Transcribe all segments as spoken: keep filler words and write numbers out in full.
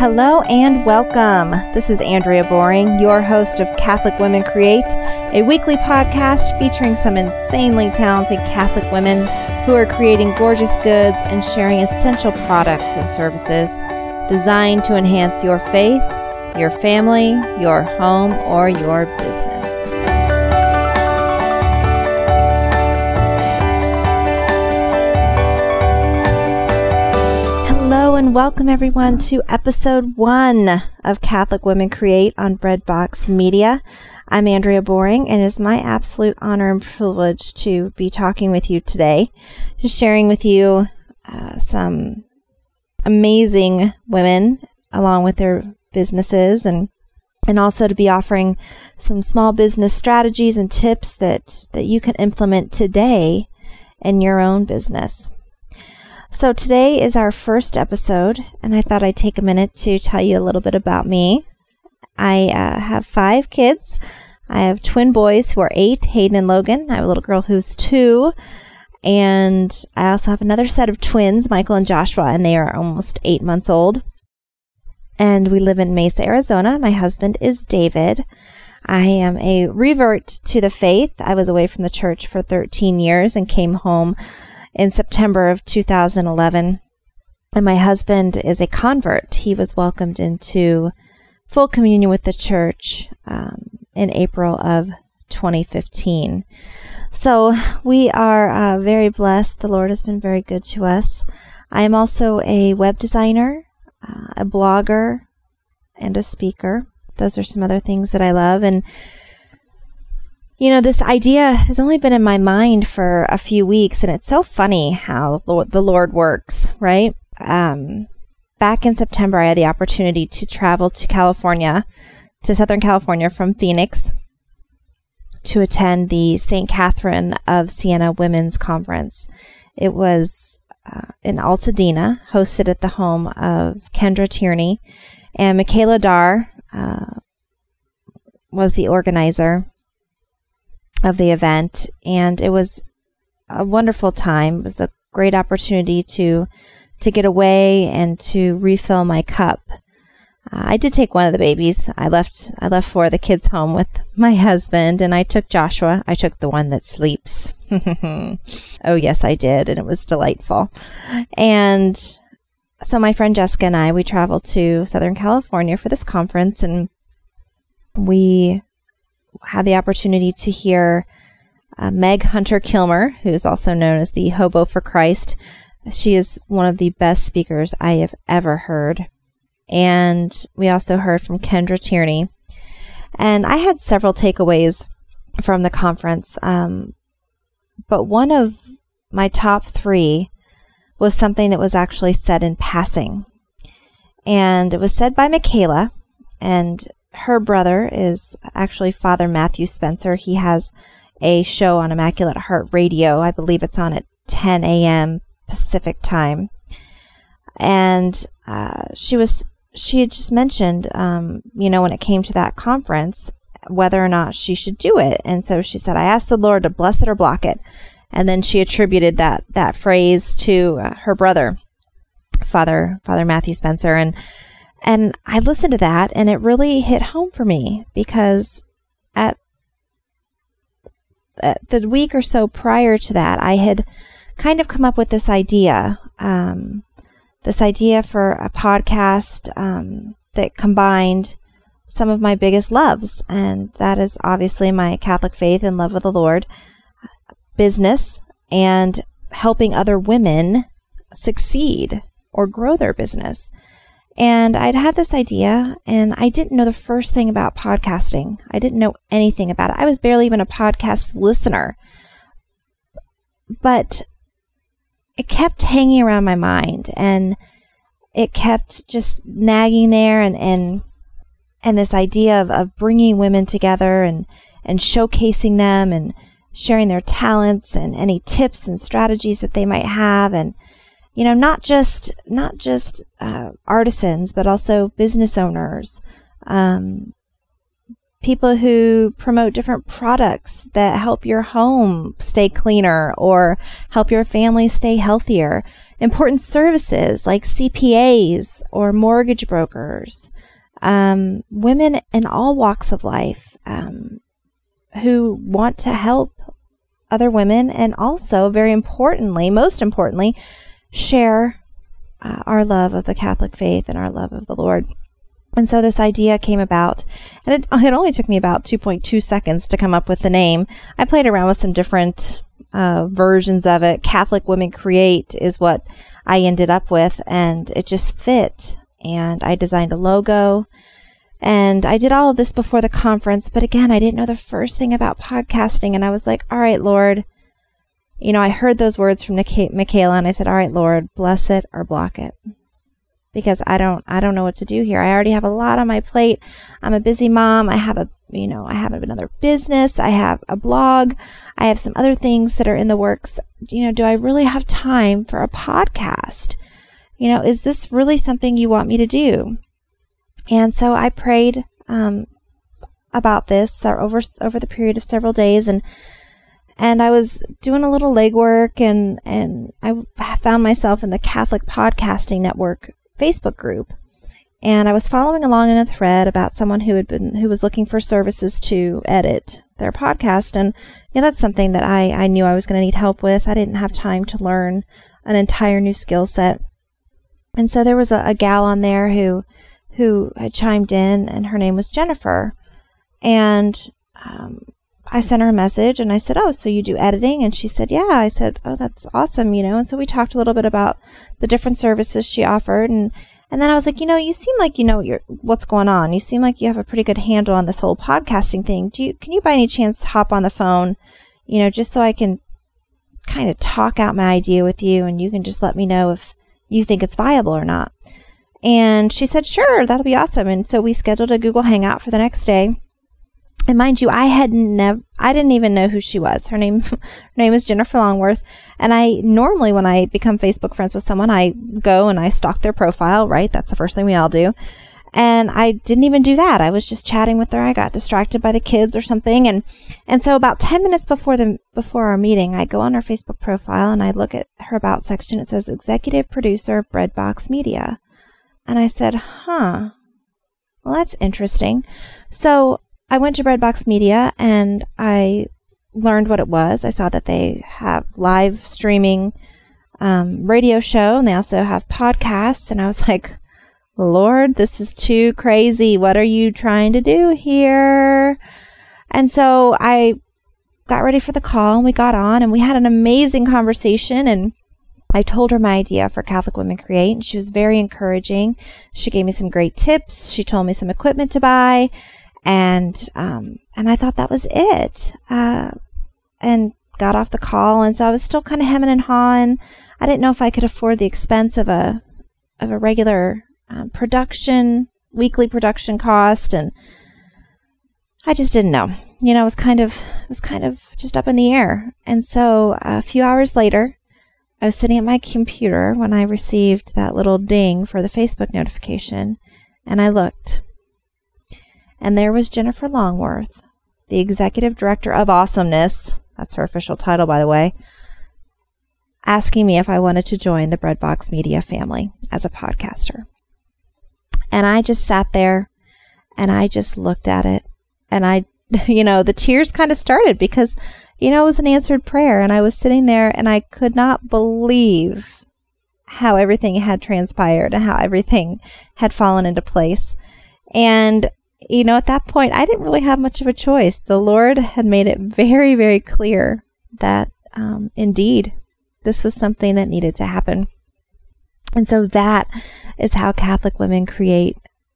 Hello and welcome. This is Andrea Boring, your host of Catholic Women Create, a weekly podcast featuring some insanely talented Catholic women who are creating gorgeous goods and sharing essential products and services designed to enhance your faith, your family, your home, or your business. Hello and welcome everyone to episode one of Catholic Women Create on Breadbox Media. I'm Andrea Boring, and it is my absolute honor and privilege to be talking with you today, just sharing with you uh, some amazing women along with their businesses, and and also to be offering some small business strategies and tips that, that you can implement today in your own business. So today is our first episode, and I thought I'd take a minute to tell you a little bit about me. I uh, have five kids. I have twin boys who are eight, Hayden and Logan. I have a little girl who's two, and I also have another set of twins, Michael and Joshua, and they are almost eight months old. And we live in Mesa, Arizona. My husband is David. I am a revert to the faith. I was away from the church for thirteen years and came home in September of two thousand eleven. And my husband is a convert. He was welcomed into full communion with the church um, in April of twenty fifteen. So we are uh, very blessed. The Lord has been very good to us. I am also a web designer, uh, a blogger, and a speaker. Those are some other things that I love. And you know, this idea has only been in my mind for a few weeks, and it's so funny how the Lord works, right? Um, back in September, I had the opportunity to travel to California, to Southern California from Phoenix, to attend the Saint Catherine of Siena Women's Conference. It was uh, in Altadena, hosted at the home of Kendra Tierney, and Michaela Dar uh, was the organizer of the event, and it was a wonderful time. It was a great opportunity to to get away and to refill my cup. Uh, I did take one of the babies. I left I left four of the kids home with my husband, and I took Joshua. I took the one that sleeps. Oh yes, I did, and it was delightful. And so my friend Jessica and I, we traveled to Southern California for this conference, and we had the opportunity to hear uh, Meg Hunter Kilmer, who is also known as the Hobo for Christ. She is one of the best speakers I have ever heard. And we also heard from Kendra Tierney. And I had several takeaways from the conference. Um, but one of my top three was something that was actually said in passing. And it was said by Michaela, and her brother is actually Father Matthew Spencer. He has a show on Immaculate Heart Radio. I believe it's on at ten a.m. Pacific time. And uh, she was she had just mentioned, um, you know, when it came to that conference, whether or not she should do it. And so she said, I asked the Lord to bless it or block it. And then she attributed that that phrase to uh, her brother, Father Father Matthew Spencer. And And I listened to that, and it really hit home for me, because at, at the week or so prior to that, I had kind of come up with this idea, um, this idea for a podcast um, that combined some of my biggest loves, and that is obviously my Catholic faith and love of the Lord, business, and helping other women succeed or grow their business. And I'd had this idea, and I didn't know the first thing about podcasting. I didn't know anything about it. I was barely even a podcast listener. But it kept hanging around my mind, and it kept just nagging there, and and, and this idea of, of bringing women together and, and showcasing them and sharing their talents and any tips and strategies that they might have, and you know, not just not just uh, artisans, but also business owners, um, people who promote different products that help your home stay cleaner or help your family stay healthier. Important services like C P As or mortgage brokers. Um, women in all walks of life um, who want to help other women, and also, very importantly, most importantly, share uh, our love of the Catholic faith and our love of the Lord. And so this idea came about, and it, it only took me about two point two seconds to come up with the name. I played around with some different uh, versions of it. Catholic Women Create is what I ended up with, and it just fit. And I designed a logo, and I did all of this before the conference. But again, I didn't know the first thing about podcasting, and I was like, all right, Lord. You know, I heard those words from Nik- Michaela, and I said, all right, Lord, bless it or block it. Because I don't, I don't know what to do here. I already have a lot on my plate. I'm a busy mom. I have a, you know, I have another business. I have a blog. I have some other things that are in the works. You know, do I really have time for a podcast? You know, is this really something you want me to do? And so I prayed um, about this over over the period of several days, and and I was doing a little legwork, and and I found myself in the Catholic Podcasting Network Facebook group, and I was following along in a thread about someone who had been who was looking for services to edit their podcast, and you know, that's something that I I knew I was going to need help with. I didn't have time to learn an entire new skill set, and so there was a, a gal on there who who had chimed in, and her name was Jennifer, and um, I sent her a message, and I said, "Oh, so you do editing?" And she said, "Yeah." I said, "Oh, that's awesome," you know. And so we talked a little bit about the different services she offered, and and then I was like, you know, you seem like you know what you're, what's going on. You seem like you have a pretty good handle on this whole podcasting thing. Do you can you by any chance hop on the phone, you know, just so I can kind of talk out my idea with you, and you can just let me know if you think it's viable or not. And she said, "Sure, that'll be awesome." And so we scheduled a Google Hangout for the next day. And mind you, I had never, I didn't even know who she was. Her name, her name is Jennifer Longworth. And I normally, when I become Facebook friends with someone, I go and I stalk their profile, right? That's the first thing we all do. And I didn't even do that. I was just chatting with her. I got distracted by the kids or something. And, and so about ten minutes before the, before our meeting, I go on her Facebook profile and I look at her about section. It says executive producer, Breadbox Media. And I said, huh, well, that's interesting. So I went to Breadbox Media and I learned what it was. I saw that they have live streaming um, radio show, and they also have podcasts. And I was like, Lord, this is too crazy. What are you trying to do here? And so I got ready for the call, and we got on, and we had an amazing conversation. And I told her my idea for Catholic Women Create, and she was very encouraging. She gave me some great tips. She told me some equipment to buy. And um, and I thought that was it, uh, and got off the call. And so I was still kind of hemming and hawing. I didn't know if I could afford the expense of a of a regular um, production, weekly production cost, and I just didn't know. You know, it was kind of it was kind of just up in the air. And so a few hours later, I was sitting at my computer when I received that little ding for the Facebook notification, and I looked. And there was Jennifer Longworth, the Executive Director of Awesomeness, that's her official title, by the way, asking me if I wanted to join the Breadbox Media family as a podcaster. And I just sat there, and I just looked at it, and I, you know, the tears kind of started because, you know, it was an answered prayer, and I was sitting there, and I could not believe how everything had transpired and how everything had fallen into place. And you know, at that point, I didn't really have much of a choice. The Lord had made it very, very clear that um, indeed this was something that needed to happen. And so that is how Catholic Women Create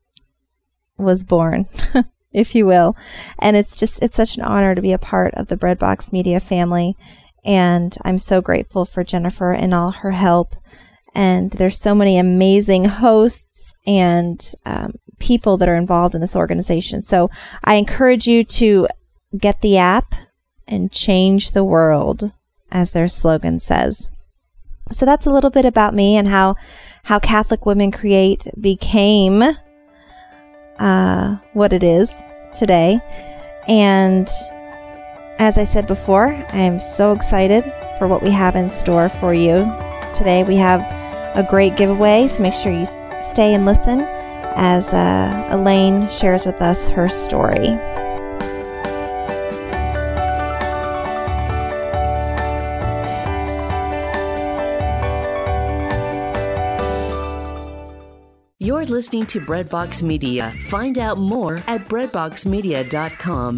was born, if you will. And it's just, it's such an honor to be a part of the Breadbox Media family. And I'm so grateful for Jennifer and all her help. And there's so many amazing hosts and um, people that are involved in this organization. So I encourage you to get the app and change the world, as their slogan says. So that's a little bit about me and how how Catholic Women Create became uh, what it is. today. And as I said before, I am so excited for what we have in store for you. Today we have a great giveaway, so make sure you stay and listen as uh, Elaine shares with us her story. You're listening to Breadbox Media. Find out more at breadbox media dot com.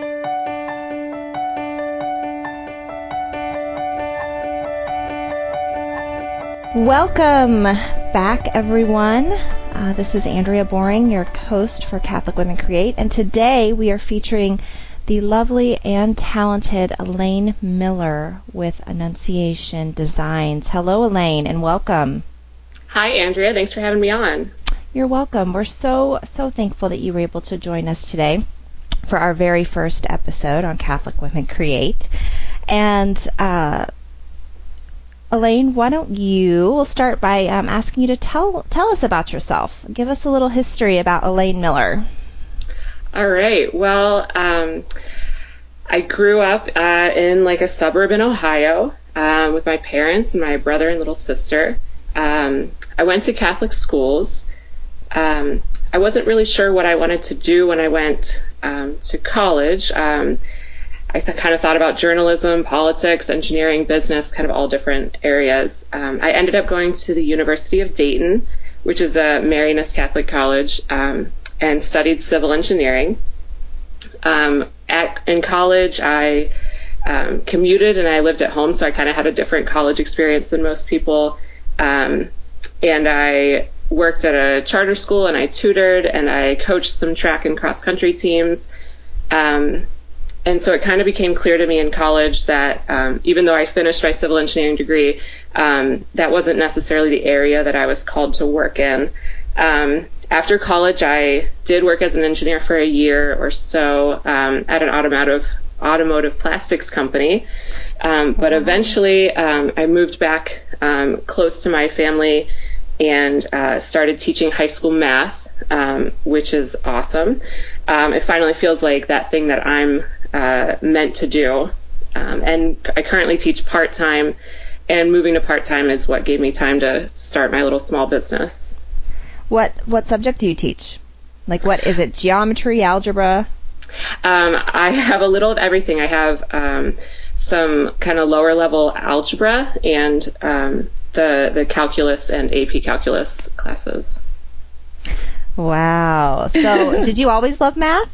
Welcome back, everyone. Uh, this is Andrea Boring, your host for Catholic Women Create, and today we are featuring the lovely and talented Elaine Miller with Annunciation Designs. Hello, Elaine, and welcome. Hi, Andrea. Thanks for having me on. You're welcome. We're so, so thankful that you were able to join us today for our very first episode on Catholic Women Create. And uh, Elaine, why don't you, we'll start by um, asking you to tell tell us about yourself. Give us a little history about Elaine Miller. All right. Well, um, I grew up uh, in like a suburb in Ohio um, with my parents and my brother and little sister. Um, I went to Catholic schools. Um, I wasn't really sure what I wanted to do when I went um, to college. Um, I th- kind of thought about journalism, politics, engineering, business, kind of all different areas. Um, I ended up going to the University of Dayton, which is a Marianist Catholic college, um, and studied civil engineering. Um, at, in college, I um, commuted and I lived at home, so I kind of had a different college experience than most people. Um, and I worked at a charter school and I tutored and I coached some track and cross country teams. Um, and so it kind of became clear to me in college that um, even though I finished my civil engineering degree, um, that wasn't necessarily the area that I was called to work in. Um, after college, I did work as an engineer for a year or so um, at an automotive automotive plastics company. Um, but eventually um, I moved back um, close to my family and uh, started teaching high school math, um, which is awesome. Um, it finally feels like that thing that I'm uh, meant to do. Um, and I currently teach part-time, and moving to part-time is what gave me time to start my little small business. What what subject do you teach? Like, what is it? Geometry, algebra? Um, I have a little of everything. I have um, some kind of lower level algebra and um, the the calculus and A P calculus classes. Wow. So did you always love math?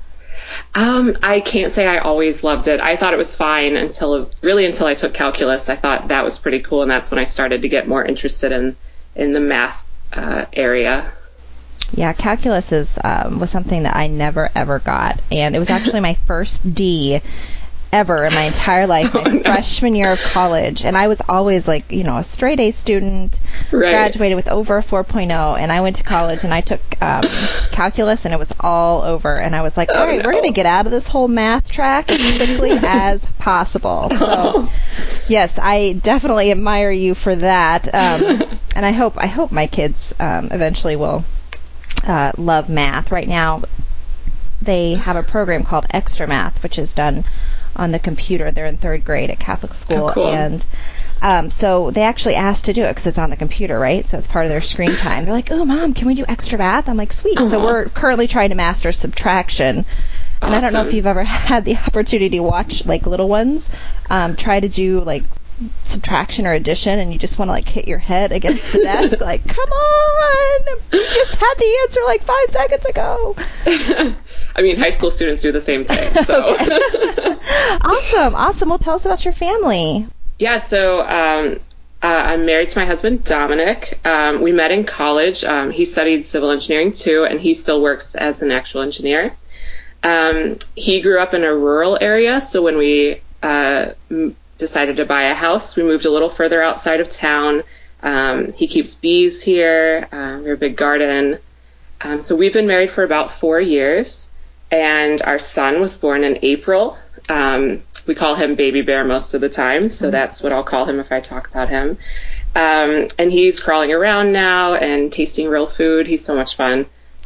Um, I can't say I always loved it. I thought it was fine until really until I took calculus. I thought that was pretty cool, and that's when I started to get more interested in in the math uh, area. Yeah, calculus is um, was something that I never ever got, and it was actually my first D ever in my entire life, my oh, no. freshman year of college, and I was always like, you know, a straight A student, right. Graduated with over a four point oh, and I went to college and I took um, calculus, and it was all over, and I was like, all oh, right, no. we're going to get out of this whole math track as quickly as possible. So, yes, I definitely admire you for that, um, and I hope I hope my kids um, eventually will uh, love math. Right now, they have a program called Extra Math, which is done on the computer. They're in third grade at Catholic school, oh, cool. and um, so they actually asked to do it because it's on the computer, right? So it's part of their screen time. They're like, "Oh, Mom, can we do extra math?" I'm like, "Sweet." Uh-huh. So we're currently trying to master subtraction, and awesome. I don't know if you've ever had the opportunity to watch like little ones um, try to do like subtraction or addition, and you just want to like hit your head against the desk, like, "Come on, you just had the answer like five seconds ago." I mean, high school students do the same thing. So. Awesome, awesome. Well, tell us about your family. Yeah, so um, uh, I'm married to my husband, Dominic. Um, we met in college. Um, he studied civil engineering too, and he still works as an actual engineer. Um, he grew up in a rural area, so when we uh, m- decided to buy a house, we moved a little further outside of town. Um, he keeps bees here. Um, we have a big garden. Um, so we've been married for about four years, and our son was born in April. Um, we call him Baby Bear most of the time, so mm-hmm. that's what I'll call him if I talk about him. Um, and he's crawling around now and tasting real food. He's so much fun.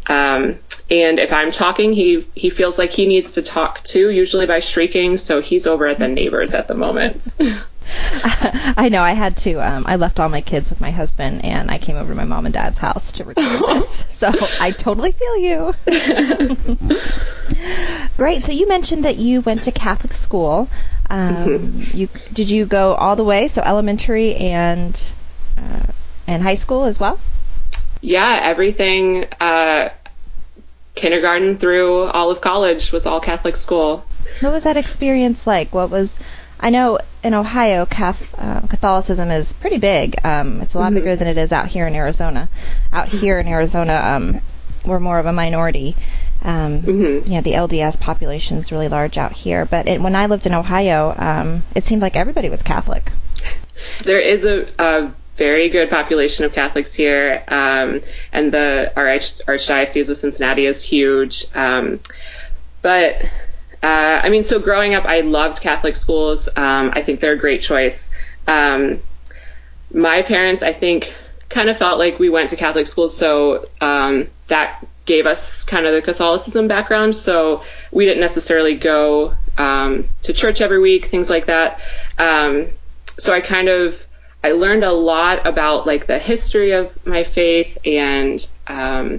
Um, and if I'm talking, he, he feels like he needs to talk too, usually by shrieking. So he's over at the neighbors at the moment. I know. I had to. Um, I left all my kids with my husband, and I came over to my mom and dad's house to record this. So I totally feel you. Great. So you mentioned that you went to Catholic school. Um, mm-hmm. You did you go all the way? So elementary and uh, and high school as well? Yeah, everything. Uh, kindergarten through all of college was all Catholic school. What was that experience like? What was I know in Ohio, Cath, uh, Catholicism is pretty big. Um, it's a lot mm-hmm. bigger than it is out here in Arizona. Out here in Arizona, um, we're more of a minority. Um, mm-hmm. Yeah, the L D S population is really large out here. But it, when I lived in Ohio, um, it seemed like everybody was Catholic. There is a, a very good population of Catholics here, um, and the our arch, Archdiocese of Cincinnati is huge. Um, but Uh, I mean, so growing up, I loved Catholic schools. Um, I think they're a great choice. Um, my parents, I think, kind of felt like we went to Catholic schools, so um, that gave us kind of the Catholicism background. So we didn't necessarily go um, to church every week, things like that. Um, so I kind of, I learned a lot about like the history of my faith and um,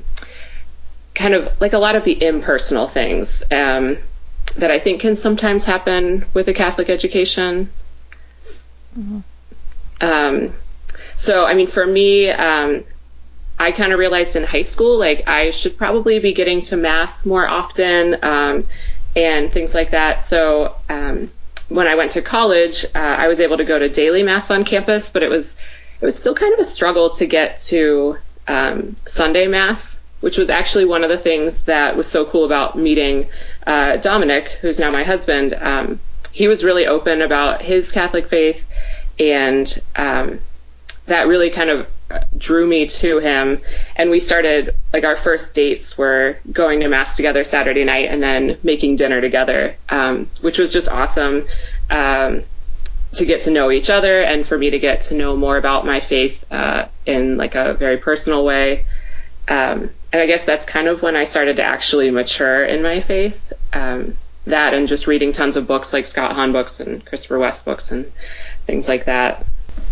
kind of like a lot of the impersonal things. Um, that I think can sometimes happen with a Catholic education. Mm-hmm. Um, so, I mean, for me, um, I kind of realized in high school, like, I should probably be getting to Mass more often um, and things like that. So um, when I went to college, uh, I was able to go to daily Mass on campus, but it was it was still kind of a struggle to get to um, Sunday Mass, which was actually one of the things that was so cool about meeting uh, Dominic, who's now my husband. Um, he was really open about his Catholic faith, and um, that really kind of drew me to him. And we started, like, our first dates were going to Mass together Saturday night and then making dinner together, um, which was just awesome um, to get to know each other and for me to get to know more about my faith uh, in, like, a very personal way. Um, and I guess that's kind of when I started to actually mature in my faith. Um, that and just reading tons of books like Scott Hahn books and Christopher West books and things like that.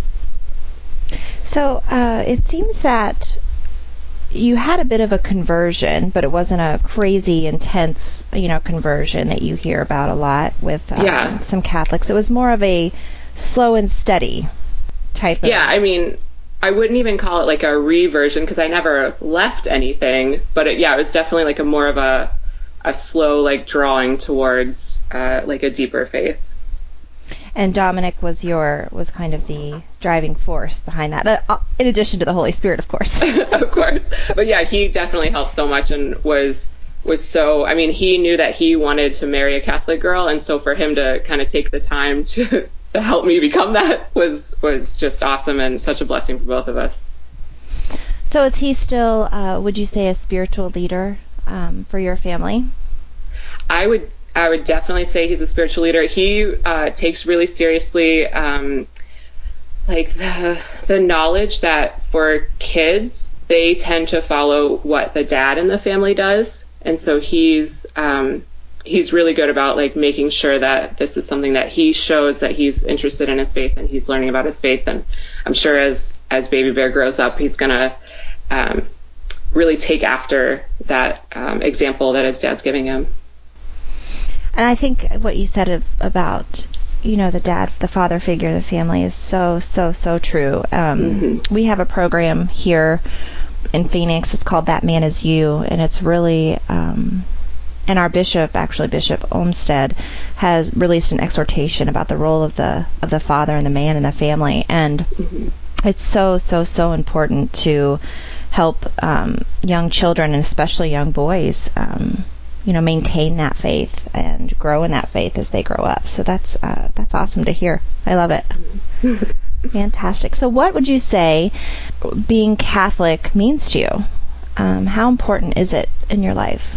So uh, it seems that you had a bit of a conversion, but it wasn't a crazy, intense, you know, conversion that you hear about a lot with um, yeah. some Catholics. It was more of a slow and steady type of... Yeah, I mean... I wouldn't even call it like a reversion because I never left anything, but it, yeah, it was definitely like a more of a a slow like drawing towards uh, like a deeper faith. And Dominic was your was kind of the driving force behind that, uh, in addition to the Holy Spirit, of course. Of course, but yeah, he definitely helped so much and was was so. I mean, he knew that he wanted to marry a Catholic girl, and so for him to kind of take the time to. to help me become that was was just awesome and such a blessing for both of us. So is he still, uh, would you say, a spiritual leader um, for your family? I would I would definitely say he's a spiritual leader. He uh, takes really seriously um, like the the knowledge that for kids they tend to follow what the dad in the family does, and so he's um, he's really good about like making sure that this is something that he shows that he's interested in his faith and he's learning about his faith. And I'm sure as, as Baby Bear grows up, he's going to um, really take after that um, example that his dad's giving him. And I think what you said of, about, you know, the dad, the father figure of the family is so, so, so true. Um, mm-hmm. We have a program here in Phoenix. It's called That Man Is You. And it's really... Um, And our bishop, actually Bishop Olmsted, has released an exhortation about the role of the of the father and the man in the family. And mm-hmm. it's so, so, so important to help um, young children, and especially young boys, um, you know, maintain that faith and grow in that faith as they grow up. So that's uh, that's awesome to hear. I love it. Fantastic. So what would you say being Catholic means to you? Um, how important is it in your life?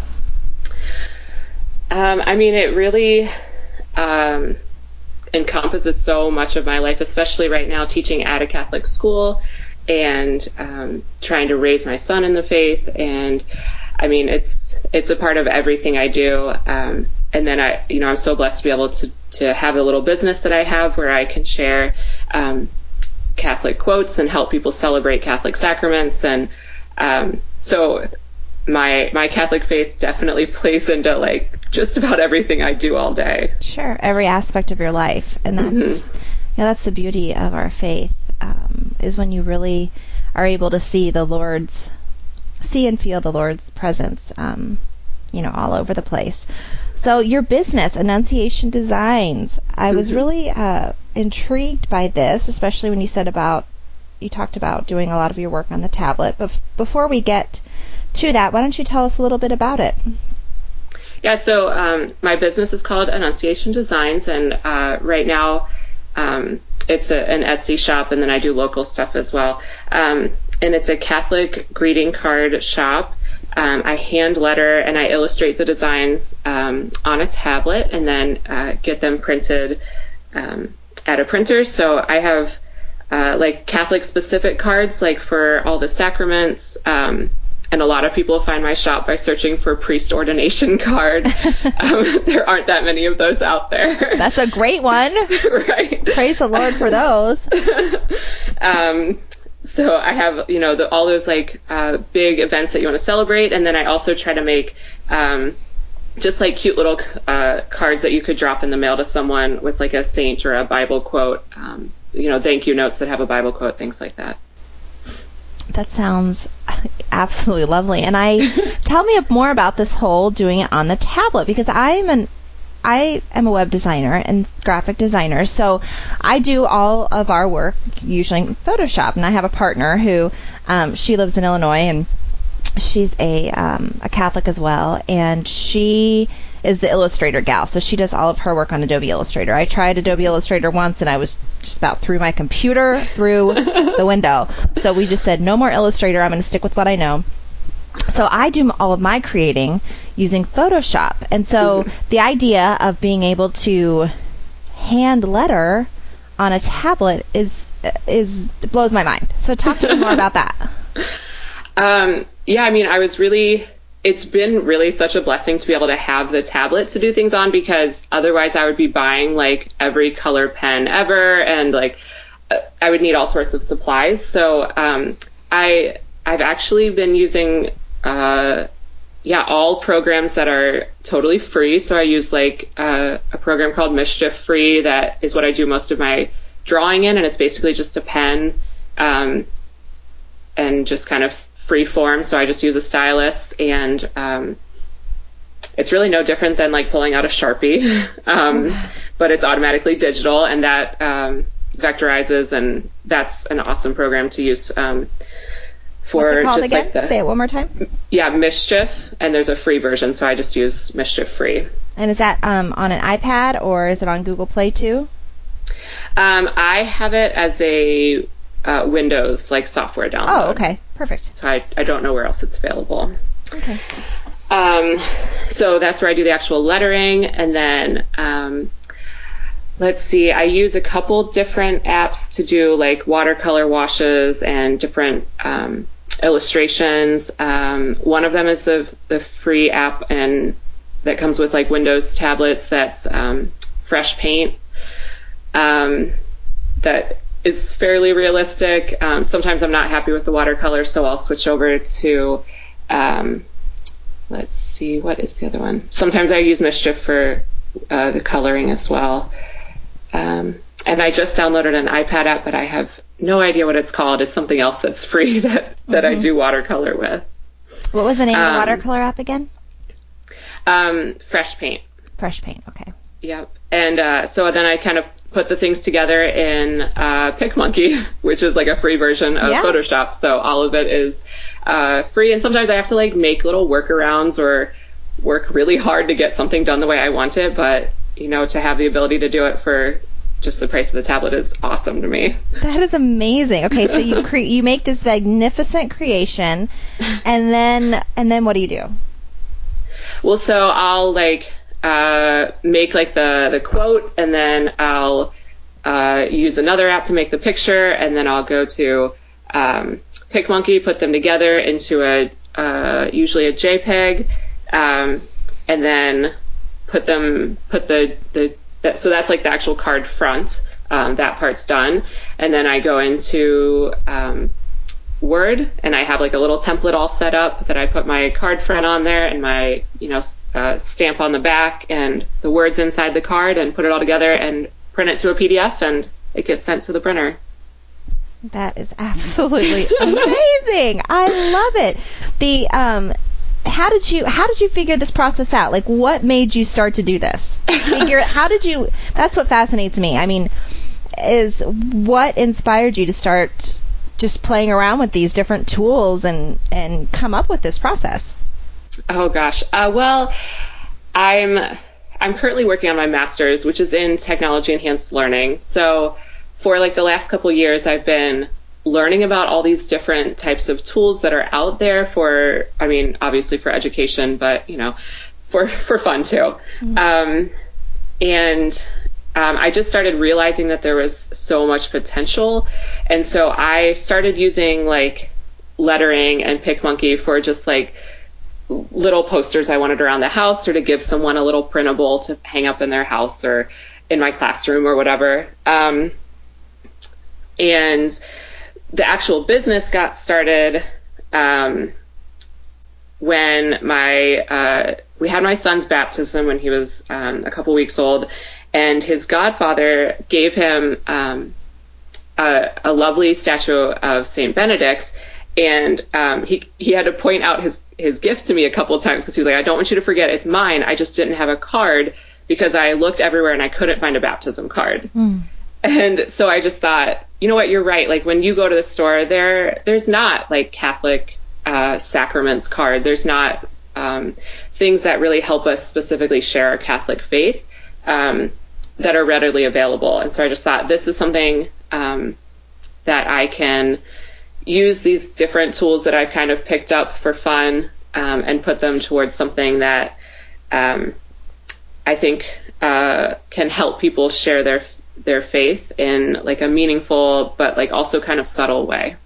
Um, I mean, it really um, encompasses so much of my life, especially right now teaching at a Catholic school and um, trying to raise my son in the faith. And I mean, it's it's a part of everything I do. Um, and then I, you know, I'm so blessed to be able to to have a little business that I have where I can share um, Catholic quotes and help people celebrate Catholic sacraments. And um, so my my Catholic faith definitely plays into like just about everything I do all day. Sure, every aspect of your life, and that's mm-hmm. you know, that's the beauty of our faith, um, is when you really are able to see the Lord's, see and feel the Lord's presence, um, you know, all over the place. So your business, Annunciation Designs, I mm-hmm. was really uh, intrigued by this, especially when you said about, you talked about doing a lot of your work on the tablet. But f- before we get to that, why don't you tell us a little bit about it? Yeah, so um, my business is called Annunciation Designs, and uh, right now um, it's a, an Etsy shop, and then I do local stuff as well. Um, and it's a Catholic greeting card shop. Um, I hand letter and I illustrate the designs um, on a tablet and then uh, get them printed um, at a printer. So I have uh, like Catholic specific cards, like for all the sacraments. Um, and a lot of people find my shop by searching for priest ordination card. um, there aren't that many of those out there. That's a great one. Right. Praise the Lord for those. um, So I have, you know, the, all those like uh, big events that you want to celebrate, and then I also try to make um, just like cute little uh, cards that you could drop in the mail to someone with like a saint or a Bible quote, um, you know, thank you notes that have a Bible quote, things like that. That sounds absolutely lovely. And I tell me more about this whole doing it on the tablet, because I'm an I am a web designer and graphic designer, so I do all of our work usually in Photoshop, and I have a partner who, um, she lives in Illinois, and she's a um, a Catholic as well, and she is the Illustrator gal, so she does all of her work on Adobe Illustrator. I tried Adobe Illustrator once, and I was just about threw my computer through the window, so we just said, no more Illustrator, I'm going to stick with what I know. So I do all of my creating using Photoshop. And so mm-hmm. the idea of being able to hand letter on a tablet is is blows my mind. So talk to me more about that. Um, yeah, I mean, I was really, it's been really such a blessing to be able to have the tablet to do things on, because otherwise I would be buying like every color pen ever, and like I would need all sorts of supplies. So um, I, I've actually been using Uh, yeah, all programs that are totally free. So I use like uh, a program called Mischief Free that is what I do most of my drawing in, and it's basically just a pen um, and just kind of free form. So I just use a stylus, and um, it's really no different than like pulling out a Sharpie, um, but it's automatically digital, and that um, vectorizes, and that's an awesome program to use. Um, For What's it called just again? like the, Say it one more time. Yeah, Mischief, and there's a free version, so I just use Mischief Free. And is that um, on an iPad, or is it on Google Play too? Um, I have it as a uh, Windows like software download. Oh, okay, perfect. So I I don't know where else it's available. Okay. Um, so that's where I do the actual lettering, and then um, let's see, I use a couple different apps to do like watercolor washes and different um, illustrations. Um, one of them is the the free app, and that comes with like Windows tablets. That's um, Fresh Paint. Um, that is fairly realistic. Um, sometimes I'm not happy with the watercolor, so I'll switch over to. Um, let's see, what is the other one? Sometimes I use Mischief for uh, the coloring as well. Um, and I just downloaded an iPad app, but I have no idea what it's called. It's something else that's free that, that mm-hmm. I do watercolor with. What was the name um, of the watercolor app again? Um, Fresh Paint. Fresh Paint, okay. Yep. And uh, so then I kind of put the things together in uh, PicMonkey, which is like a free version of yeah. Photoshop. So all of it is uh, free. And sometimes I have to like make little workarounds or work really hard to get something done the way I want it. But, you know, to have the ability to do it for just the price of the tablet is awesome to me. That is amazing. Okay, so you cre- you make this magnificent creation, and then and then what do you do? Well, so I'll like uh, make like the the quote, and then I'll uh, use another app to make the picture, and then I'll go to um, PicMonkey, put them together into a uh, usually a JPEG, um, and then put them, put the, the that, so that's like the actual card front. Um, that part's done. And then I go into um, Word, and I have like a little template all set up that I put my card front on there and my, you know, uh, stamp on the back and the words inside the card, and put it all together and print it to a P D F, and it gets sent to the printer. That is absolutely amazing. I love it. The um, how did you how did you figure this process out? Like, what made you start to do this? Figure how did you? That's what fascinates me. I mean, is what inspired you to start just playing around with these different tools and and come up with this process? Oh gosh. Uh, well, I'm I'm currently working on my master's, which is in technology enhanced learning. So for like the last couple of years, I've been learning about all these different types of tools that are out there for, I mean, obviously for education, but, you know, for, for fun too. Mm-hmm. Um, and um, I just started realizing that there was so much potential. And so I started using like lettering and PicMonkey for just like little posters I wanted around the house, or to give someone a little printable to hang up in their house or in my classroom or whatever. Um, and the actual business got started um, when my uh, we had my son's baptism when he was um, a couple weeks old, and his godfather gave him um, a, a lovely statue of Saint Benedict, and um, he he had to point out his his gift to me a couple of times, because he was like, I don't want you to forget, it's mine. I just didn't have a card because I looked everywhere and I couldn't find a baptism card. Mm. And so I just thought, you know what, you're right. Like when you go to the store, there there's not like Catholic uh, sacraments card. There's not um, things that really help us specifically share our Catholic faith um, that are readily available. And so I just thought, this is something um, that I can use these different tools that I've kind of picked up for fun um, and put them towards something that um, I think uh, can help people share their their faith in like a meaningful but like also kind of subtle way.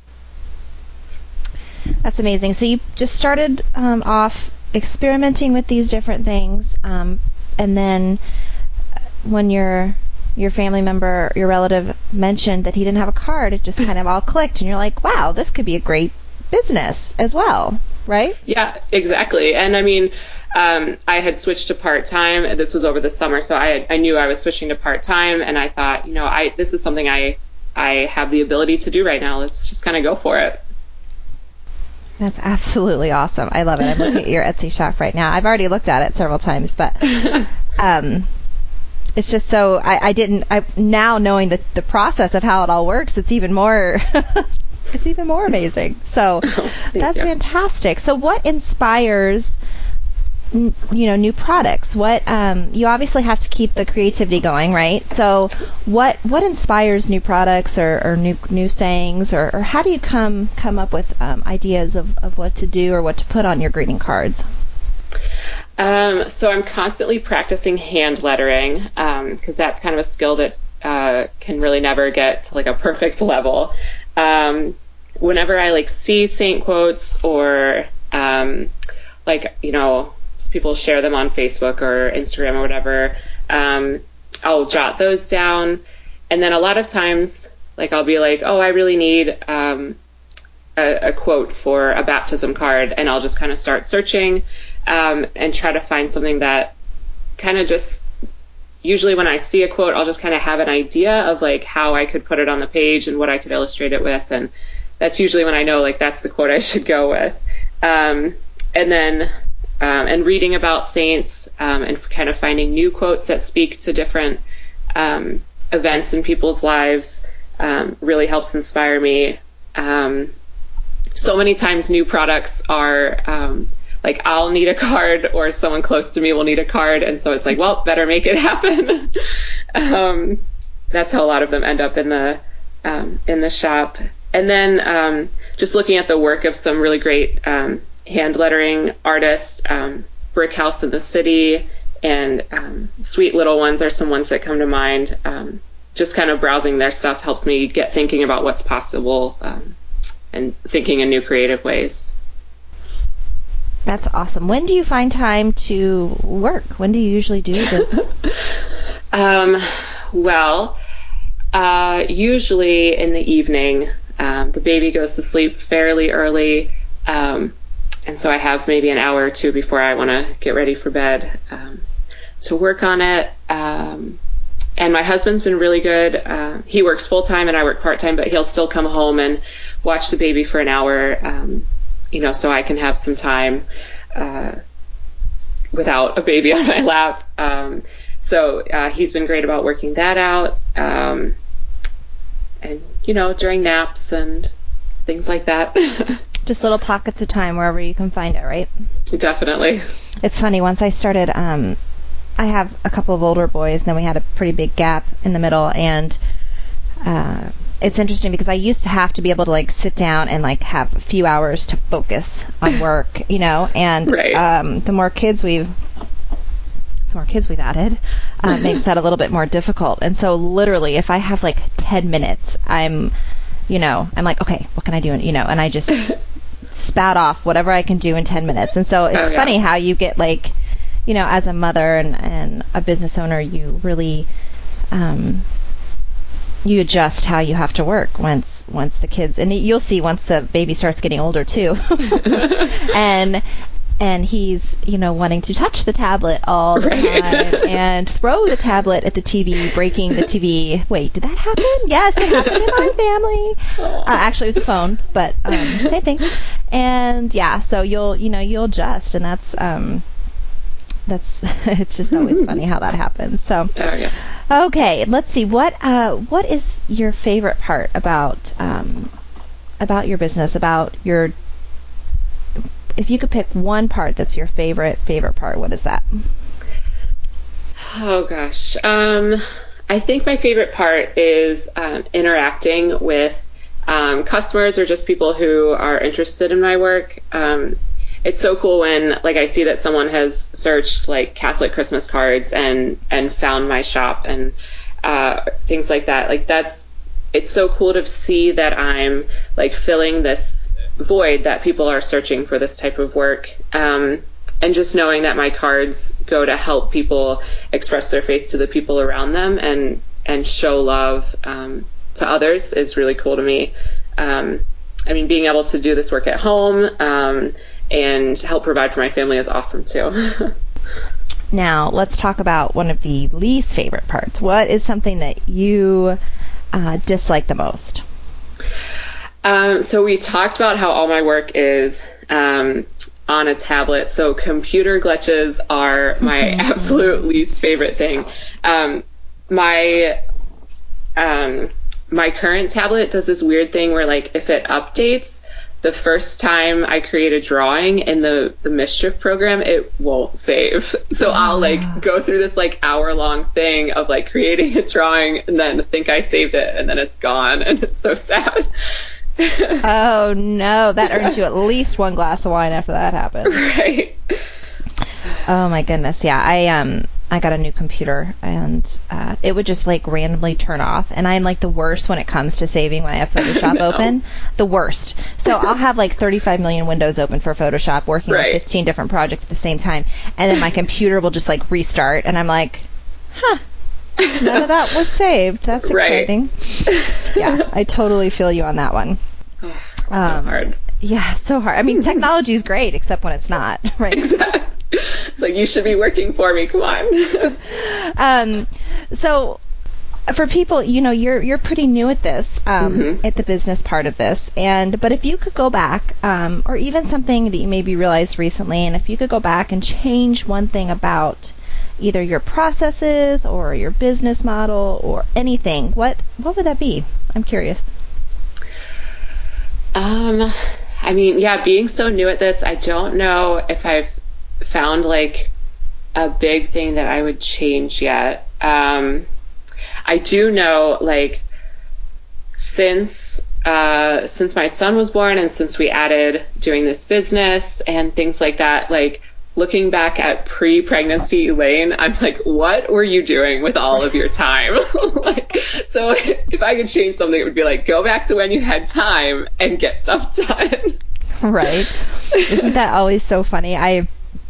That's amazing. So you just started um, off experimenting with these different things, um, and then when your your family member, your relative mentioned that he didn't have a card, it just kind of all clicked, and you're like, wow, this could be a great business as well, right? Yeah, exactly. And I mean, Um, I had switched to part-time. This was over the summer, so I I knew I was switching to part-time, and I thought, you know, I this is something I I have the ability to do right now. Let's just kind of go for it. That's absolutely awesome. I love it. I'm looking at your Etsy shop right now. I've already looked at it several times, but um, it's just so I, I didn't. I now knowing the the process of how it all works, it's even more. It's even more amazing. So oh, that's you. fantastic. So what inspires you know, new products? What um, you obviously have to keep the creativity going, right? So, what what inspires new products or, or new new sayings, or, or how do you come come up with um, ideas of, of what to do or what to put on your greeting cards? Um, so I'm constantly practicing hand lettering because um, that's kind of a skill that uh, can really never get to like a perfect level. Um, whenever I like see saint quotes or um, like you know. people share them on Facebook or Instagram or whatever, um, I'll jot those down. And then a lot of times, like I'll be like, oh, I really need um, a, a quote for a baptism card. And I'll just kind of start searching um, and try to find something that kind of just, usually when I see a quote, I'll just kind of have an idea of like how I could put it on the page and what I could illustrate it with. And that's usually when I know like that's the quote I should go with. Um, and then Um, and reading about saints um, and kind of finding new quotes that speak to different um, events in people's lives um, really helps inspire me. Um, so many times new products are um, like I'll need a card or someone close to me will need a card, and so it's like, well, better make it happen. um, that's how a lot of them end up in the um, in the shop. And then um, just looking at the work of some really great um, hand lettering artists, um, Brick House in the City, and um, Sweet Little Ones are some ones that come to mind. Um, just kind of browsing their stuff helps me get thinking about what's possible um, and thinking in new creative ways. That's awesome. When do you find time to work? When do you usually do this? um, well, uh, usually in the evening. Um, the baby goes to sleep fairly early, um, and so I have maybe an hour or two before I want to get ready for bed um, to work on it. Um, and my husband's been really good. Uh, he works full-time and I work part-time, but he'll still come home and watch the baby for an hour, um, you know, so I can have some time uh, without a baby on my lap. Um, so uh, he's been great about working that out. Um, and, you know, during naps and things like that. Just little pockets of time wherever you can find it, right? Definitely. It's funny, once I started, um, I have a couple of older boys, and then we had a pretty big gap in the middle, and uh, it's interesting because I used to have to be able to, like, sit down and, like, have a few hours to focus on work, you know, and right. um, the more kids we've the more kids we've added, uh, makes that a little bit more difficult. And so literally, if I have like ten minutes, I'm, you know, I'm like, okay, what can I do? And, you know, and I just spat off whatever I can do in ten minutes. And so it's oh, yeah. funny how you get like, you know, as a mother and, and a business owner, you really, um, you adjust how you have to work once once the kids, and you'll see once the baby starts getting older too. and and he's, you know, wanting to touch the tablet all the right. time and throw the tablet at the T V, breaking the T V. Wait, did that happen? Yes, it happened in my family. Uh, actually, it was a phone, but um, same thing. And yeah, so you'll, you know, you'll adjust, and that's um, that's it's just always funny how that happens. So, oh, yeah. Okay, let's see. What uh, what is your favorite part about um, about your business? About your, if you could pick one part that's your favorite favorite part, what is that? Oh gosh, um, I think my favorite part is um, interacting with um, customers or just people who are interested in my work. Um, it's so cool when, like, I see that someone has searched like Catholic Christmas cards and and found my shop and uh, things like that. Like, that's, it's so cool to see that I'm like filling this void that people are searching for this type of work. Um, and just knowing that my cards go to help people express their faith to the people around them and and show love um, to others is really cool to me. Um, I mean, being able to do this work at home um, and help provide for my family is awesome too. Now, let's talk about one of the least favorite parts. What is something that you uh, dislike the most? Um, so we talked about how all my work is um, on a tablet. So computer glitches are my absolute least favorite thing. Um, my um, my current tablet does this weird thing where, like, if it updates, the first time I create a drawing in the, the Mischief program, it won't save. So I'll like go through this like hour long thing of like creating a drawing and then think I saved it and then it's gone and it's so sad. Oh no, that earns you at least one glass of wine after that happens. Right. Oh my goodness, yeah. I um I got a new computer and uh, it would just like randomly turn off, and I'm like the worst when it comes to saving when I have Photoshop no. open. The worst. So I'll have like thirty-five million windows open for Photoshop, working right. on fifteen different projects at the same time, and then my computer will just like restart, and I'm like, huh. None of that was saved. That's exciting. Right. Yeah, I totally feel you on that one. Oh, so um, hard. Yeah, so hard. I mean, technology is great, except when it's not, right? Exactly. It's like, you should be working for me. Come on. um, so for people, you know, you're you're pretty new at this, um, mm-hmm. at the business part of this, and but if you could go back, um, or even something that you maybe realized recently, and if you could go back and change one thing about either your processes or your business model or anything, what what would that be? I'm curious. Um, I mean, yeah, being so new at this, I don't know if I've found like a big thing that I would change yet. Um, I do know, like, since uh, since my son was born and since we added doing this business and things like that, like, looking back at pre-pregnancy Elaine, I'm like, what were you doing with all of your time? Like, so if I could change something, it would be like, go back to when you had time and get stuff done. Right. Isn't that always so funny? I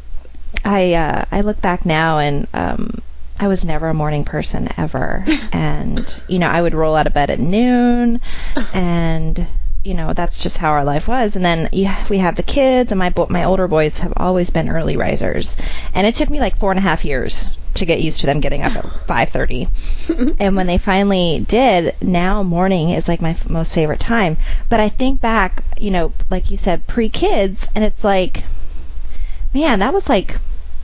I uh, I look back now, and um, I was never a morning person ever. And, you know, I would roll out of bed at noon, and, you know, that's just how our life was. And then yeah, we have the kids, and my bo- my older boys have always been early risers. And it took me like four and a half years to get used to them getting up at five thirty. And when they finally did, now morning is like my f- most favorite time. But I think back, you know, like you said, pre-kids, and it's like, man, that was like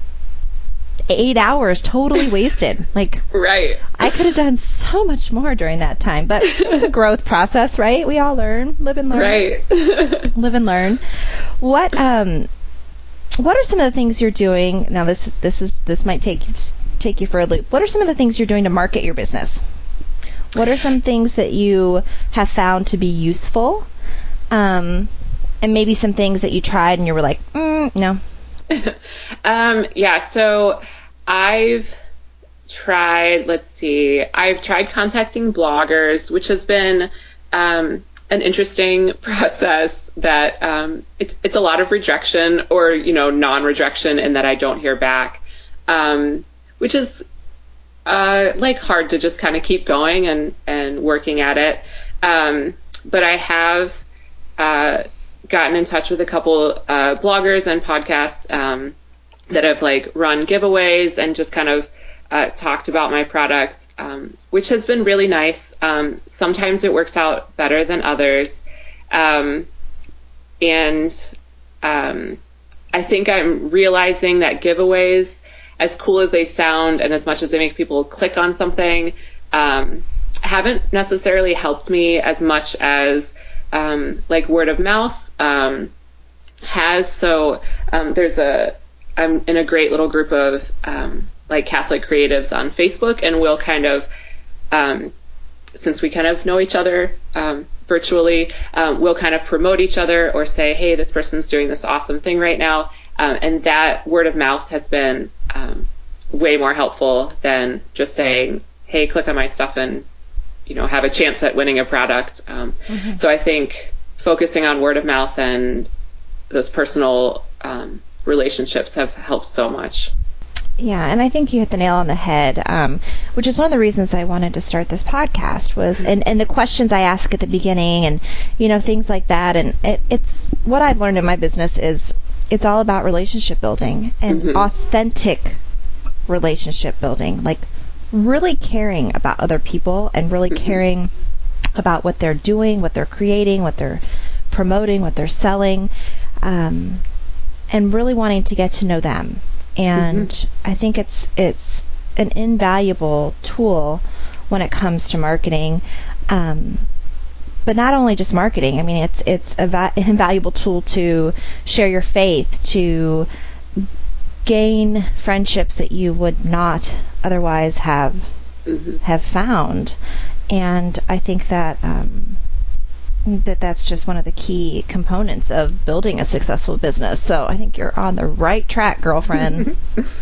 eight hours totally wasted. Like, right. I could have done so much more during that time. But it's a growth process, right? We all learn, live and learn. Right. Live and learn. What um what are some of the things you're doing now? This this is this might take take you for a loop. What are some of the things you're doing to market your business? What are some things that you have found to be useful, um, and maybe some things that you tried and you were like, mm, no? um, yeah. So I've tried. Let's see. I've tried contacting bloggers, which has been um, an interesting process. That um, it's it's a lot of rejection, or you know, non-rejection, and that I don't hear back. Um, which is uh, like hard to just kind of keep going and, and working at it. Um, but I have uh, gotten in touch with a couple uh, bloggers and podcasts um, that have like run giveaways and just kind of uh, talked about my product, um, which has been really nice. Um, sometimes it works out better than others. Um, and um, I think I'm realizing that giveaways, as cool as they sound and as much as they make people click on something, um, haven't necessarily helped me as much as um, like word of mouth um, has. So um, there's a, I'm in a great little group of um, like Catholic creatives on Facebook, and we'll kind of, um, since we kind of know each other um, virtually, um, we'll kind of promote each other or say, hey, this person's doing this awesome thing right now. Um, and that word of mouth has been um, way more helpful than just saying, hey, click on my stuff and, you know, have a chance at winning a product. Um, mm-hmm. So I think focusing on word of mouth and those personal um, relationships have helped so much. Yeah, and I think you hit the nail on the head, um, which is one of the reasons I wanted to start this podcast was, and, and the questions I ask at the beginning and, you know, things like that. And it, it's what I've learned in my business is it's all about relationship building and mm-hmm. authentic relationship building, like really caring about other people and really mm-hmm. caring about what they're doing, what they're creating, what they're promoting, what they're selling, um, and really wanting to get to know them. And mm-hmm. I think it's it's an invaluable tool when it comes to marketing. Um, But not only just marketing. I mean, it's it's a va- an invaluable tool to share your faith, to gain friendships that you would not otherwise have mm-hmm. have found. And I think that um, that that's just one of the key components of building a successful business. So I think you're on the right track, girlfriend.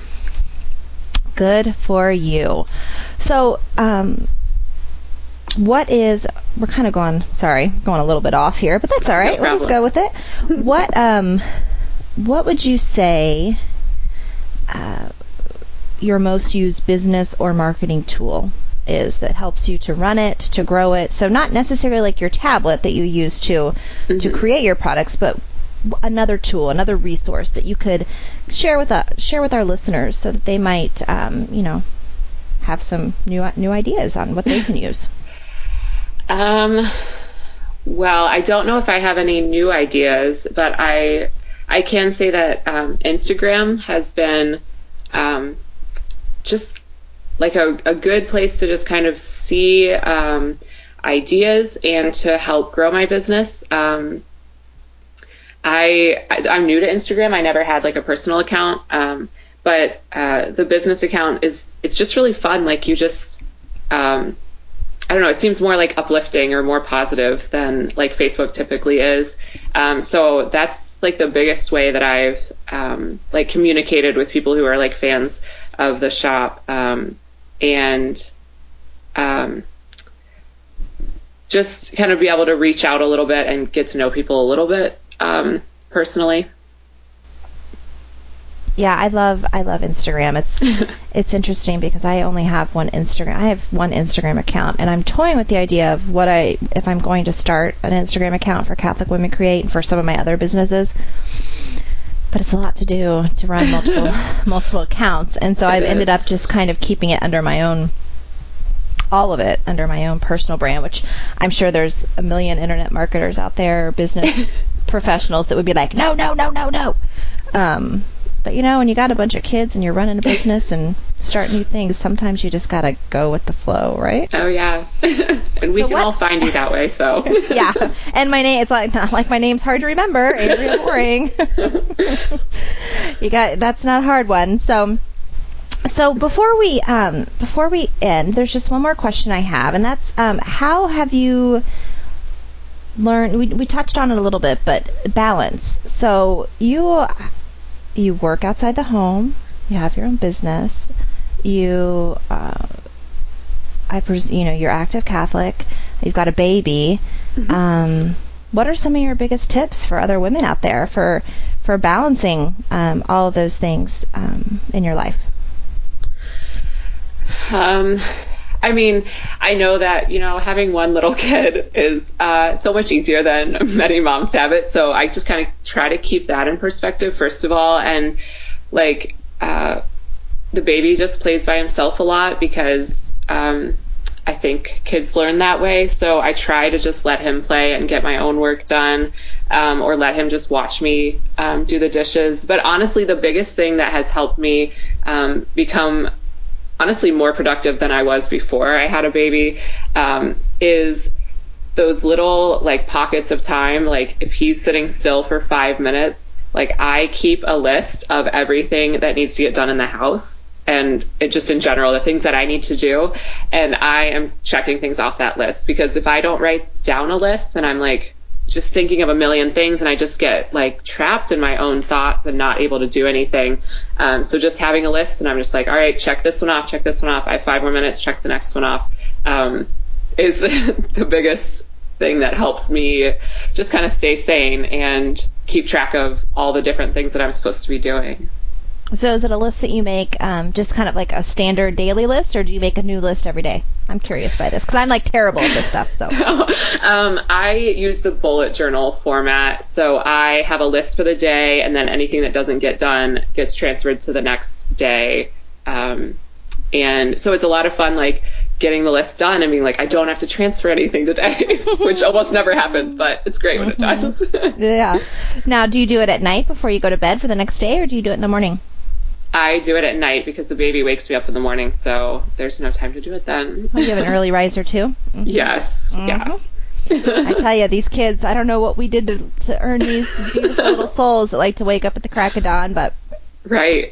Good for you. So, um, what is, we're kind of going, sorry, going a little bit off here, but that's all right. No we'll just go with it. What, um, what would you say uh, your most used business or marketing tool is that helps you to run it, to grow it? So not necessarily like your tablet that you use to mm-hmm. to create your products, but another tool, another resource that you could share with uh, share with our listeners so that they might, um, you know, have some new new ideas on what they can use. Um, well, I don't know if I have any new ideas, but I I can say that um, Instagram has been um, just like a, a good place to just kind of see um, ideas and to help grow my business. Um, I, I I'm new to Instagram. I never had like a personal account, um, but uh, the business account is it's just really fun. Like you just um, I don't know, it seems more like uplifting or more positive than like Facebook typically is. Um, so that's like the biggest way that I've um, like communicated with people who are like fans of the shop, um, and um, just kind of be able to reach out a little bit and get to know people a little bit um, personally. Yeah, I love I love Instagram. It's it's interesting because I only have one Instagram. I have one Instagram account, and I'm toying with the idea of what I if I'm going to start an Instagram account for Catholic Women Create and for some of my other businesses. But it's a lot to do to run multiple multiple accounts, and so I've ended up just kind of keeping it under my own, all of it under my own personal brand, which I'm sure there's a million internet marketers out there, business professionals that would be like, no, no, no, no, no. Um, But, you know, when you got a bunch of kids and you're running a business and start new things, sometimes you just got to go with the flow, right? Oh, yeah. And we so can what? all find you that way, so. Yeah. And my name, it's like, not like my name's hard to remember. Andrea Boring. You got, that's not a hard one. So, so before we, um, before we end, there's just one more question I have, and that's, um, how have you learned, we, we touched on it a little bit, but balance. So you... You work outside the home. You have your own business. You, uh, I pres- you know, you're active Catholic. You've got a baby. Mm-hmm. Um, what are some of your biggest tips for other women out there for for balancing um, all of those things um, in your life? Um, I mean, I know that, you know, having one little kid is uh, so much easier than many moms have it. So I just kind of try to keep that in perspective, first of all. And like uh, the baby just plays by himself a lot because um, I think kids learn that way. So I try to just let him play and get my own work done, um, or let him just watch me um, do the dishes. But honestly, the biggest thing that has helped me um, become honestly more productive than I was before I had a baby, um, is those little like pockets of time. Like if he's sitting still for five minutes, like I keep a list of everything that needs to get done in the house and it just in general, the things that I need to do. And I am checking things off that list, because if I don't write down a list, then I'm like just thinking of a million things and I just get like trapped in my own thoughts and not able to do anything. Um, so just having a list and I'm just like, all right, check this one off, check this one off. I have five more minutes, check the next one off, um, is the biggest thing that helps me just kind of stay sane and keep track of all the different things that I'm supposed to be doing. So is it a list that you make um, just kind of like a standard daily list, or do you make a new list every day? I'm curious by this because I'm like terrible at this stuff. So um, I use the bullet journal format. So I have a list for the day, and then anything that doesn't get done gets transferred to the next day. Um, and so it's a lot of fun, like getting the list done and being like, I don't have to transfer anything today, which almost never happens, but it's great when it does. Yeah. Now, do you do it at night before you go to bed for the next day, or do you do it in the morning? I do it at night because the baby wakes me up in the morning, so there's no time to do it then. Oh, you have an early riser too? Mm-hmm. Yes. Mm-hmm. Yeah. I tell you, these kids, I don't know what we did to, to earn these beautiful little souls that like to wake up at the crack of dawn, but... Right.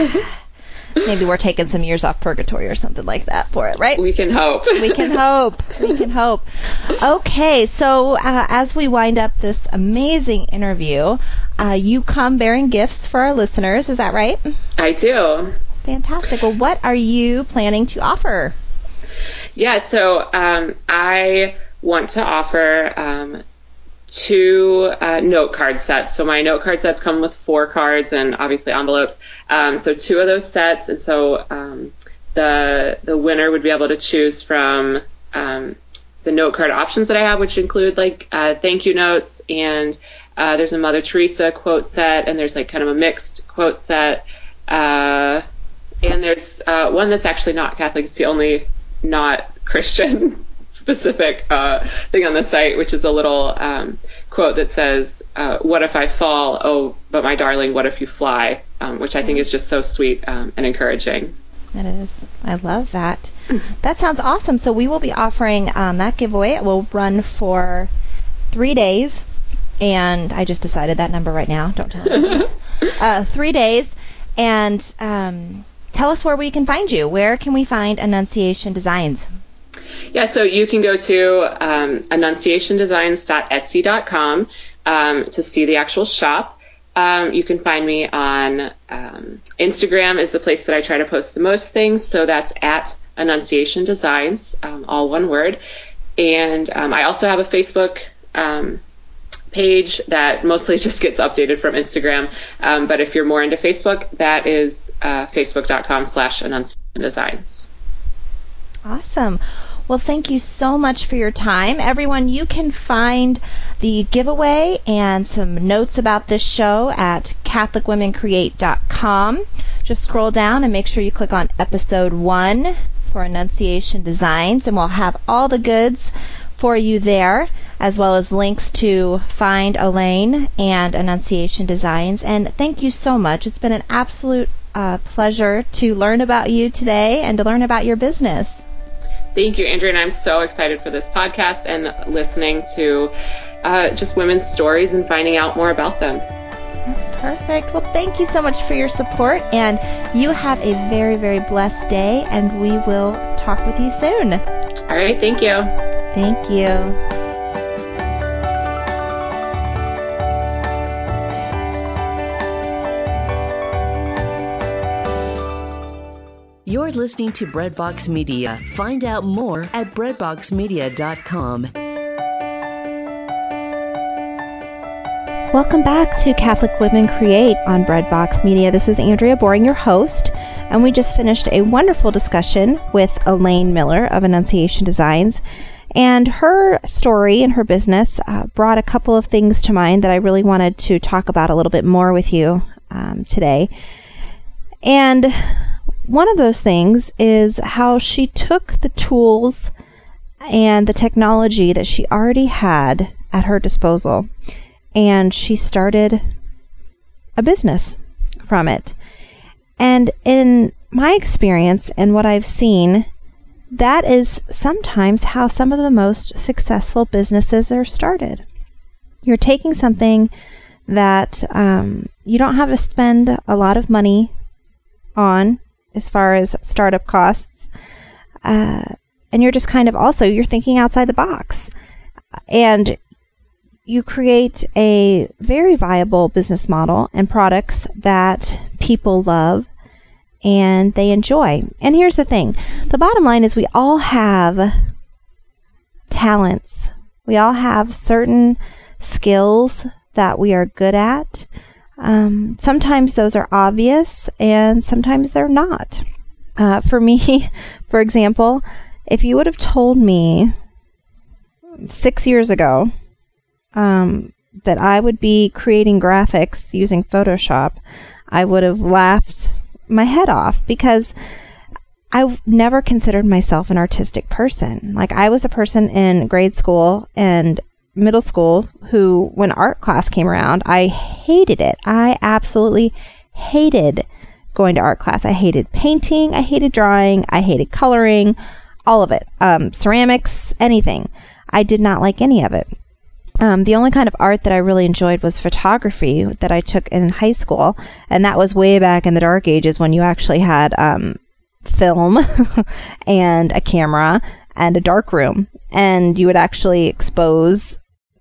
Maybe we're taking some years off purgatory or something like that for it, right? We can hope. We can hope. We can hope. Okay, so uh, as we wind up this amazing interview, uh, you come bearing gifts for our listeners. Is that right? I do. Fantastic. Well, what are you planning to offer? Yeah, so um, I want to offer um, two uh, note card sets. So my note card sets come with four cards and obviously envelopes. Um, so two of those sets, and so um, the the winner would be able to choose from um, the note card options that I have, which include like uh, thank you notes, and uh, there's a Mother Teresa quote set, and there's like kind of a mixed quote set, uh, and there's uh, one that's actually not Catholic. It's the only not Christian specific uh, thing on the site, which is a little um, quote that says, uh, what if I fall? Oh, but my darling, what if you fly? Um, which I think is just so sweet um, and encouraging. It is. I love that. That sounds awesome. So we will be offering um, that giveaway. It will run for three days. And I just decided that number right now. Don't tell me. uh, three days. And um, tell us where we can find you. Where can we find Annunciation Designs? Yeah, so you can go to um, annunciation designs dot etsy dot com um, to see the actual shop. Um, you can find me on um, Instagram is the place that I try to post the most things. So that's at Annunciation Designs, um, all one word. And um, I also have a Facebook um, page that mostly just gets updated from Instagram. Um, but if you're more into Facebook, that is uh, facebook.com slash Annunciation Designs. Awesome. Well, thank you so much for your time. Everyone, you can find the giveaway and some notes about this show at catholic women create dot com. Just scroll down and make sure you click on episode one for Annunciation Designs, and we'll have all the goods for you there, as well as links to find Elaine and Annunciation Designs. And thank you so much. It's been an absolute uh, pleasure to learn about you today and to learn about your business. Thank you, Andrea, and I'm so excited for this podcast and listening to uh, just women's stories and finding out more about them. Perfect. Well, thank you so much for your support, and you have a very, very blessed day, and we will talk with you soon. All right. Thank you. Thank you. You're listening to Breadbox Media. Find out more at breadbox media dot com. Welcome back to Catholic Women Create on Breadbox Media. This is Andrea Boring, your host, and we just finished a wonderful discussion with Elaine Miller of Annunciation Designs. And her story and her business uh, brought a couple of things to mind that I really wanted to talk about a little bit more with you um, today. And one of those things is how she took the tools and the technology that she already had at her disposal, and she started a business from it. And in my experience and what I've seen, that is sometimes how some of the most successful businesses are started. You're taking something that um, you don't have to spend a lot of money on as far as startup costs, uh, and you're just kind of also, you're thinking outside the box. And you create a very viable business model and products that people love and they enjoy. And here's the thing. The bottom line is we all have talents. We all have certain skills that we are good at. Um, sometimes those are obvious and sometimes they're not. Uh, for me, for example, if you would have told me six years ago um, that I would be creating graphics using Photoshop, I would have laughed my head off because I never considered myself an artistic person. Like, I was a person in grade school and middle school who, when art class came around, I hated it. I absolutely hated going to art class. I hated painting. I hated drawing. I hated coloring, all of it. Um, ceramics, anything. I did not like any of it. Um, the only kind of art that I really enjoyed was photography that I took in high school. And that was way back in the dark ages when you actually had um, film and a camera and a dark room. And you would actually expose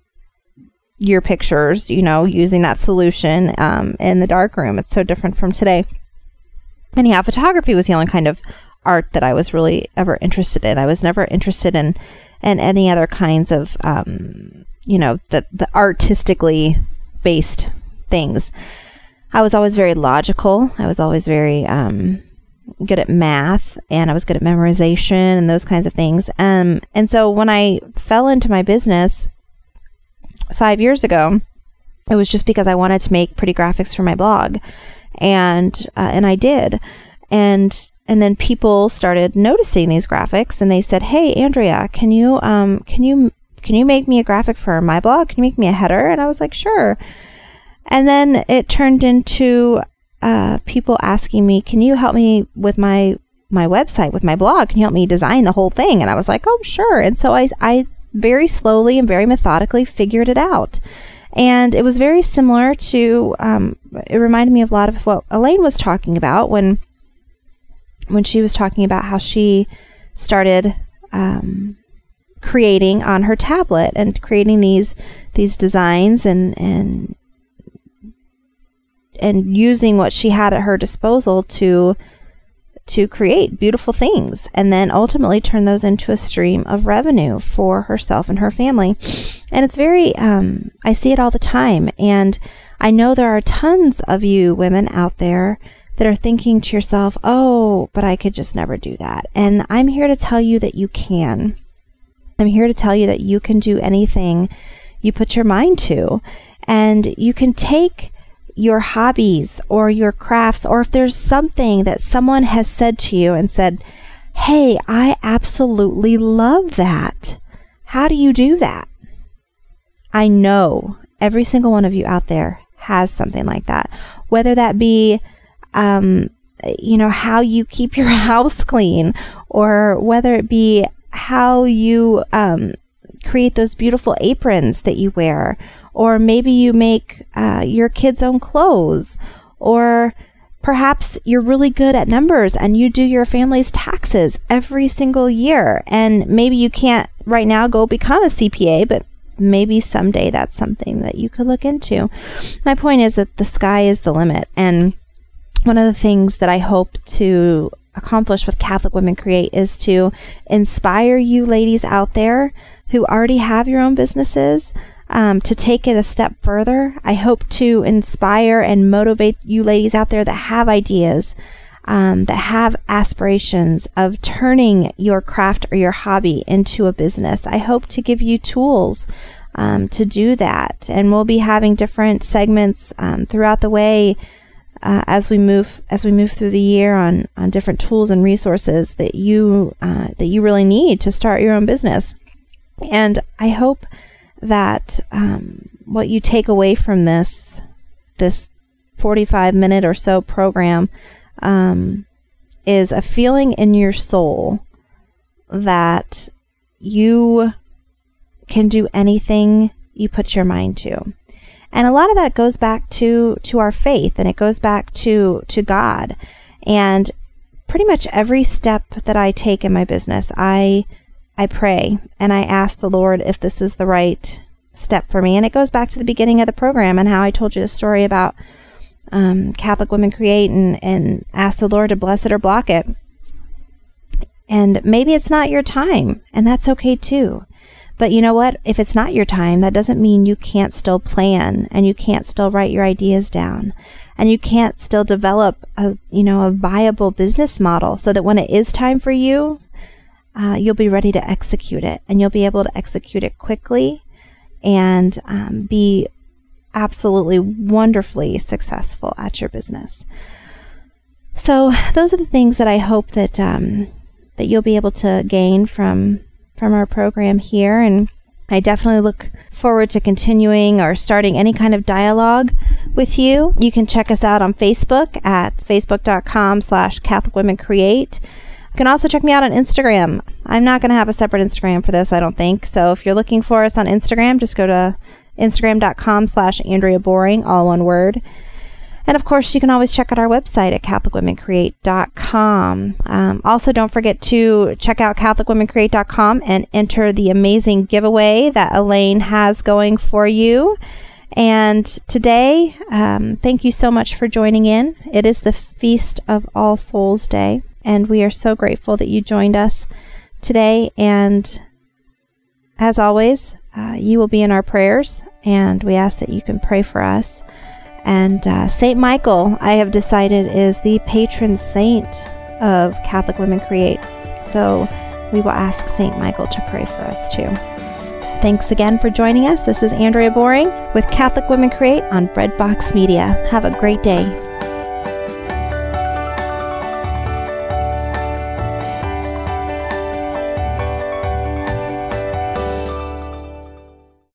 your pictures, you know, using that solution um, in the darkroom. It's so different from today. Anyhow, photography was the only kind of art that I was really ever interested in. I was never interested in, in any other kinds of, um, you know, the, the artistically based things. I was always very logical. I was always very um, good at math, and I was good at memorization and those kinds of things. Um, and so when I fell into my business five years ago, it was just because I wanted to make pretty graphics for my blog, and uh, and I did, and and then people started noticing these graphics, and they said, "Hey, Andrea, can you um can you can you make me a graphic for my blog? Can you make me a header?" And I was like, "Sure." And then it turned into uh, people asking me, "Can you help me with my my website, with my blog? Can you help me design the whole thing?" And I was like, "Oh, sure." And so I I very slowly and very methodically figured it out. And it was very similar to, um, it reminded me of a lot of what Elaine was talking about when when she was talking about how she started um, creating on her tablet and creating these these designs and and and using what she had at her disposal to to create beautiful things and then ultimately turn those into a stream of revenue for herself and her family. And it's very, um, I see it all the time. And I know there are tons of you women out there that are thinking to yourself, oh, but I could just never do that. And I'm here to tell you that you can. I'm here to tell you that you can do anything you put your mind to. And you can take your hobbies or your crafts, or if there's something that someone has said to you and said, hey, I absolutely love that. How do you do that? I know every single one of you out there has something like that. Whether that be, um, you know, how you keep your house clean, or whether it be how you um, create those beautiful aprons that you wear, or maybe you make uh, your kids' own clothes, or perhaps you're really good at numbers and you do your family's taxes every single year. And maybe you can't right now go become a C P A, but maybe someday that's something that you could look into. My point is that the sky is the limit. And one of the things that I hope to accomplish with Catholic Women Create is to inspire you ladies out there who already have your own businesses um, to take it a step further. I hope to inspire and motivate you ladies out there that have ideas, um, that have aspirations of turning your craft or your hobby into a business. I hope to give you tools um, to do that. And we'll be having different segments um, throughout the way Uh, as we move as we move through the year on on different tools and resources that you uh, that you really need to start your own business. And I hope that um, what you take away from this this forty-five minute or so program um, is a feeling in your soul that you can do anything you put your mind to. And a lot of that goes back to, to our faith, and it goes back to, to God. And pretty much every step that I take in my business, I I pray and I ask the Lord if this is the right step for me. And it goes back to the beginning of the program and how I told you the story about um, Catholic Women Create and, and ask the Lord to bless it or block it. And maybe it's not your time, and that's okay too. But you know what? If it's not your time, that doesn't mean you can't still plan, and you can't still write your ideas down, and you can't still develop a, you know, a viable business model so that when it is time for you, uh, you'll be ready to execute it, and you'll be able to execute it quickly and um, be absolutely wonderfully successful at your business. So those are the things that I hope that um, that you'll be able to gain from from our program here. And I definitely look forward to continuing or starting any kind of dialogue with you. You can check us out on Facebook at facebook.com slash Catholic Women Create. You can also check me out on Instagram. I'm not going to have a separate Instagram for this, I don't think. So if you're looking for us on Instagram, just go to instagram.com slash Andrea Boring, all one word. And of course, you can always check out our website at Catholic Women Create dot com. Um, also, don't forget to check out Catholic Women Create dot com and enter the amazing giveaway that Elaine has going for you. And today, um, thank you so much for joining in. It is the Feast of All Souls Day, and we are so grateful that you joined us today. And as always, uh, you will be in our prayers, and we ask that you can pray for us. And uh, Saint Michael, I have decided, is the patron saint of Catholic Women Create. So we will ask Saint Michael to pray for us too. Thanks again for joining us. This is Andrea Boring with Catholic Women Create on Breadbox Media. Have a great day.